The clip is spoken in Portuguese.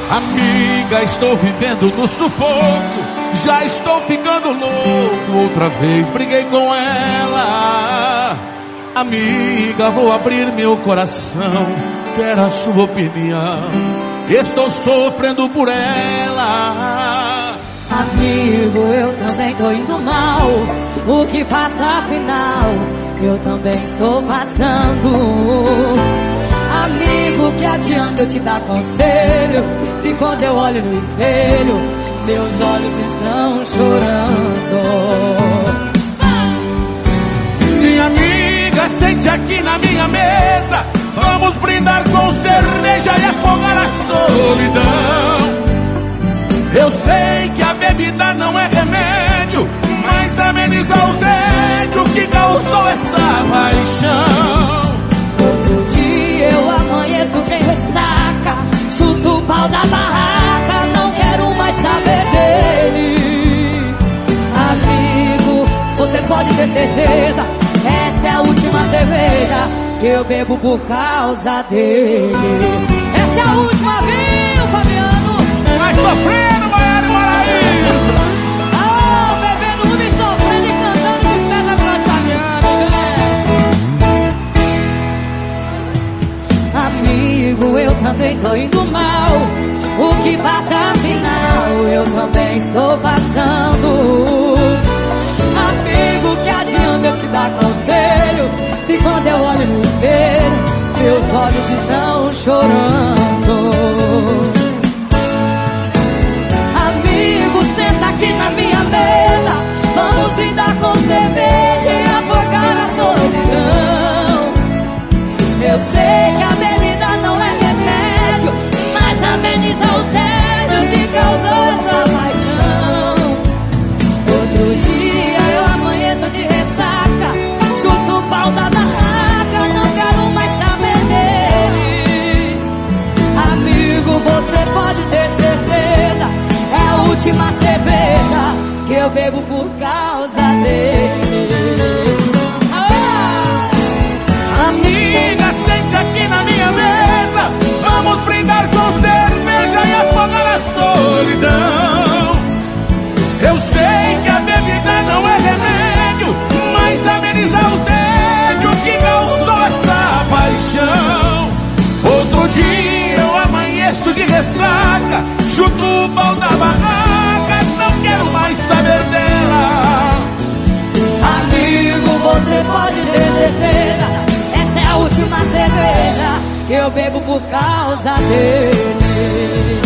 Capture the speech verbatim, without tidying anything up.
Amiga, estou vivendo no sufoco, já estou ficando louco. Outra vez briguei com ela. Amiga, vou abrir meu coração, quero a sua opinião, estou sofrendo por ela. Amigo, eu também tô indo mal, o que passa afinal, eu também estou passando. Amigo, que adianta eu te dar conselho, se quando eu olho no espelho, meus olhos estão chorando. Minha amiga, sente aqui na minha mesa, vamos brindar com cerveja e afogar a solidão. Eu sei que a bebida não é remédio, mas ameniza o tédio que causou essa paixão. Outro dia eu amanheço bem ressaca, chuto o pau da barraca, não quero mais saber dele. Amigo, você pode ter certeza, essa é a última cerveja que eu bebo por causa dele. Essa é a última, viu, Fabiano? Vai sofrendo, Maiara e Maraíso. Ah, bebendo uma e sofrendo e cantando os pés da voz, Fabiano, né? Amigo, eu também tô indo mal, o que passa afinal, eu também estou passando. Amigo, que adianta eu te dar conselho, se quando eu olho no espelho, meus olhos estão chorando. Amigo, senta aqui na minha mesa, vamos brindar com cerveja e afogar a solidão. Eu sei que a bebida não é remédio, mas ameniza o tédio que causou essa paixão. Outro dia eu amanheço de ressaca, chuto o pau da barraca, não quero mais saber dele. Amigo, você pode ter certeza, é a última cerveja que eu bebo por causa dele. Ah! Amiga, sente aqui na minha mesa, vamos brindar com cerveja e afogar a solidão. Eu sei que a bebida não é remédio, mas ameniza o tédio que causou essa paixão. Outro dia eu amanheço de ressaca, chuto o pau da barraca, não quero mais saber dela. Amigo, você pode ter certeza, essa é a última cerveja que eu bebo por causa dele.